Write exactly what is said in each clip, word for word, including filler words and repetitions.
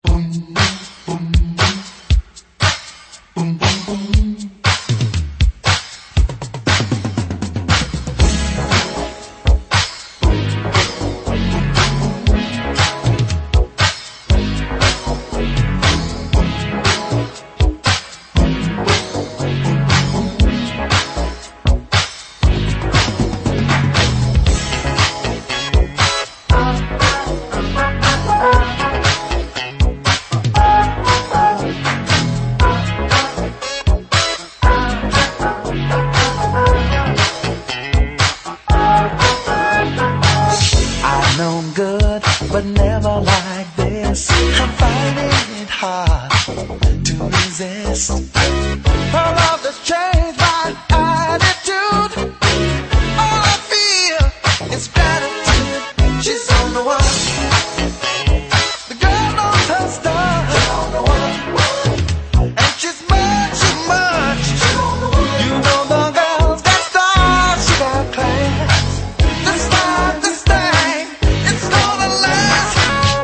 But never like this. I'm finding it hard to resist. Her love has changed my attitude. All I feel is gratitude. She's on the one. The girl knows her stuff. She's on the one. And she's much, too much. She's on the one. You know the girl's got style. She got class. This time, this thing, it's gonna last.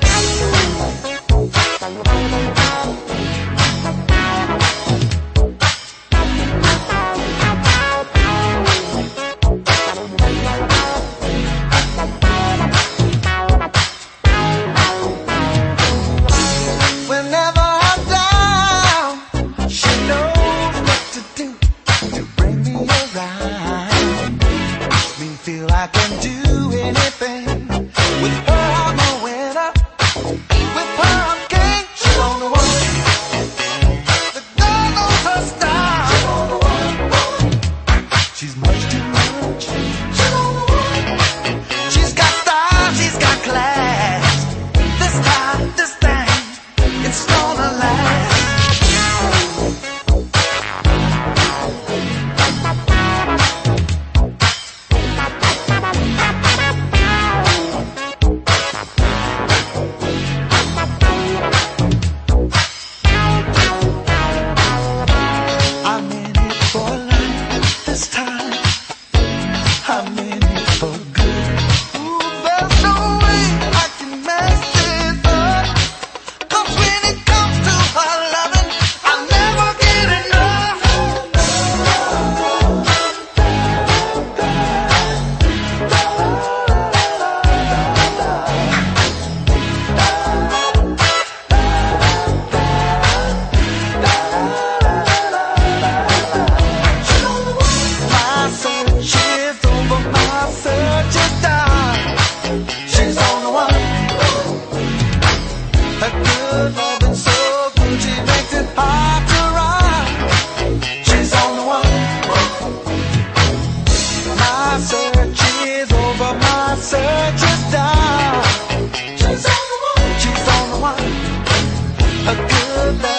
Whenever I'm down, she knows what to do to bring me around. Makes me feel I can do anything. With her I'm a winner. With her I'm king. She's on the one. The girl knows her style. She's on the one. She's much too much. She's on the one. She's got style. She's got class. This time, this thing, it's gonna last. I'm in it for life this time. I'm in it for good. Ooh, there's no way I can mess it up. 'Cause when it comes to her loving, I'll never get enough. My search is over, my search is done. She's on the one. A good loving so good, she makes it hard to run. She's on the one. My search is over, my search is done. She's on the one. She's on the one. A good